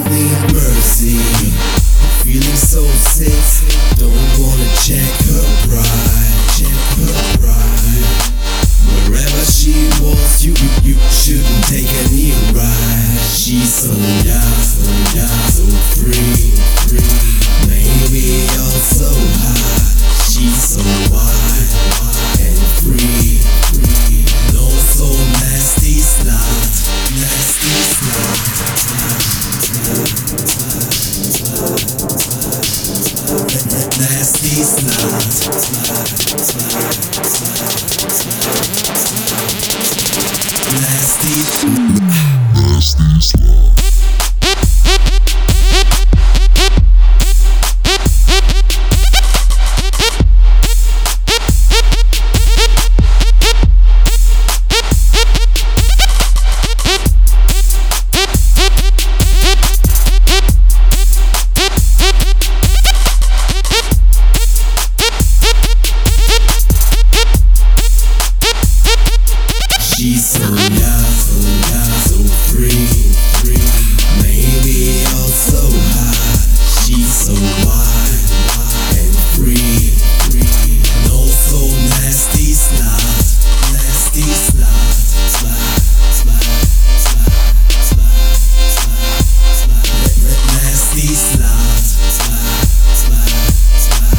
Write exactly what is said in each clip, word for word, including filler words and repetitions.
need mercy. Feeling so sick, don't wanna check her pride, check her pride. Wherever she wants you, you, you shouldn't take any ride. She's so young, so young, so free, free. Maybe you're so hot, she's so wide, wide and free, free. No so nasty slut, nasty slut, nasty slut, nasty, nasty slut. She's so young, so young, so free, free. Maybe you're so hot, she's so wide, wide and free, free. No so nasty slut, nasty slut, slut, slut, slut, slut, slut, slut, nasty slut, slut, slut, slut,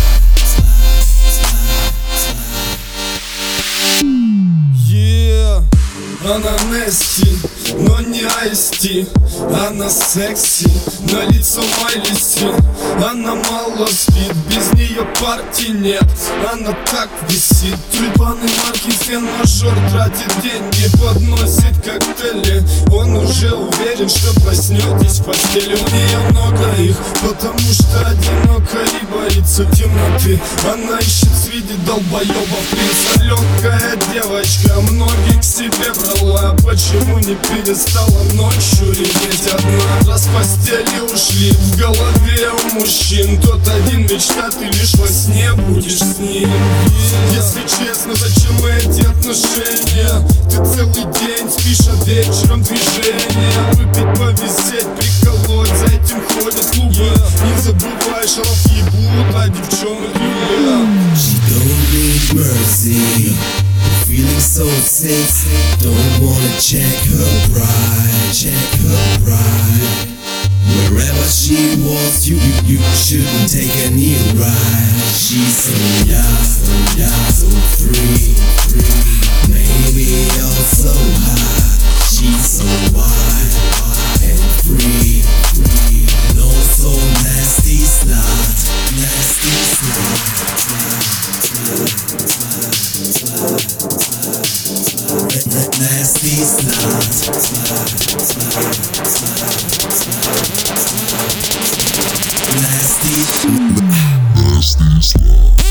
slut, slut. Yeah. Она Нести, но не Айсти. Она секси, на лицо Майли Си. Она мало спит, без нее партий нет. Она так висит, тюльпаны марки фен-мажор. Тратит деньги, подносит коктейли. Он уже уверен, что проснетесь в постели. У нее много их, потому что одинока и боится темноты. Она ищет среди долбоебов принца. Легкая девочка, многих к себе брала. Почему не перестала ночью реветь одна? Раз в постели ушли, в голове у мужчин тот один мечта, ты лишь во сне будешь с ним. Если честно, зачем эти отношения? Ты целый день спишь, а вечером движение. Выпить, повисеть, приколоть, за этим ходят клубы. Не забывай, шаров ебут, а девчонок любят. She don't need mercy. Feeling so sick, don't wanna check her pride, check her pride. Wherever she wants you, you, you shouldn't take any ride. She's so young, so young, so free, free. Maybe you're so hot, she's so wide, wide and free, free. No so nasty slut, nasty slut, slut, slut, slut, slut, slut, nasty slut, slut, slut, slut, slut, nasty, nasty slut.